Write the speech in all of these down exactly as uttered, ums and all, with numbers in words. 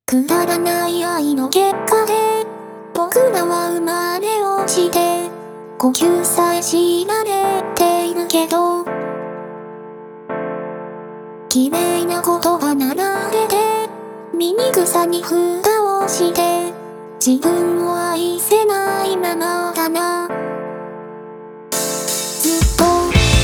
くだらない愛の結果で僕らは生まれ落ちて呼吸さえ知られているけど、綺麗な言葉並べて醜さに蓋をして自分を愛せないままだな。ずっと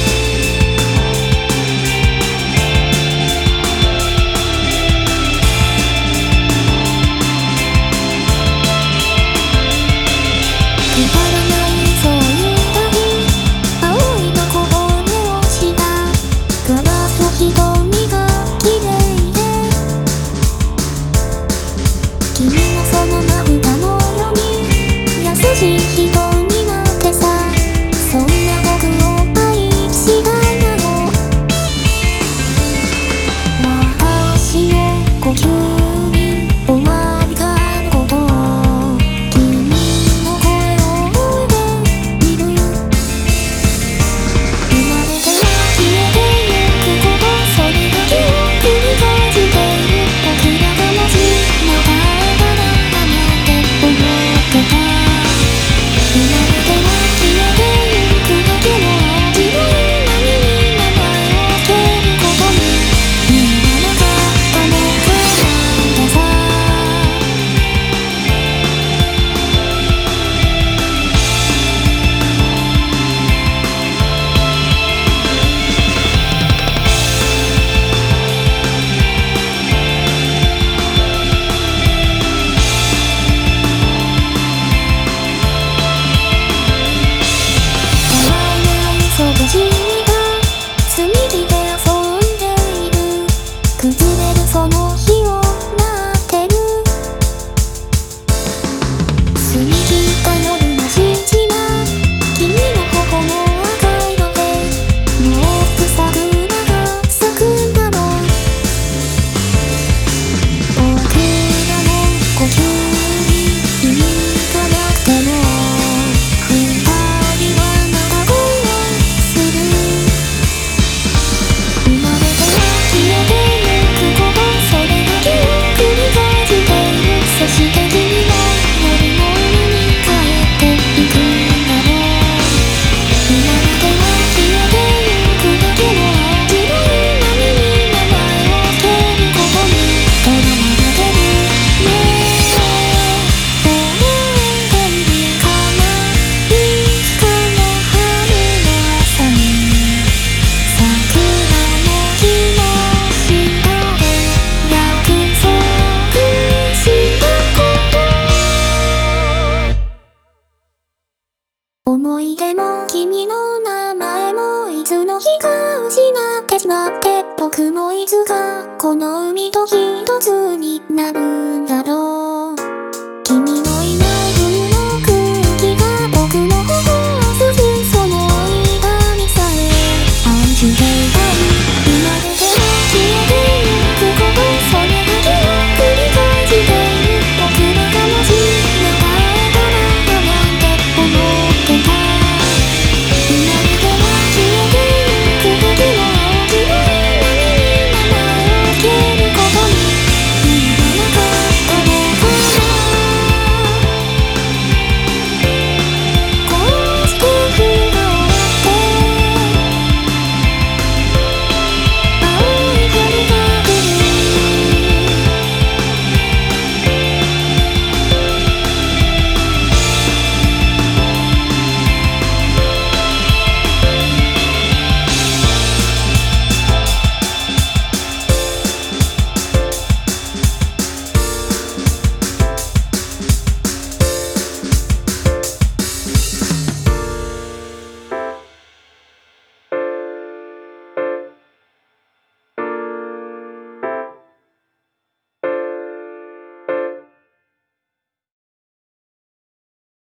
優しい人になってさ、そんな僕を愛したいなの。私の呼吸に終わりがあることを君の声を覚えている。生まれては消えてゆくこと、それだけを繰り返している。僕らがもしまた会えたらなんて思ってた。生まれては消えてゆくだけの味のいい波に名前を付けることに意味はなかったのかなんてさ。君が炭火で遊んでいる、崩れるその日を待ってる。澄み切った夜の新島、君の頬の赤色でもう草花が咲くんだろう。僕らの呼吸に意味がなくても二人はまだ恋をする。生まれては消えてゆくこと、それだけを繰り返している。そして君は夜の海に帰っていくんだろう。生まれては消えてゆくだけの味のいい波に名前を付けることにとどまってるね。思っているかな、いつかの春の朝に桜の木の下で約束したこと。思い出も君の名前もいつの日か失ってしまって、僕もいつかこの海と一つになる。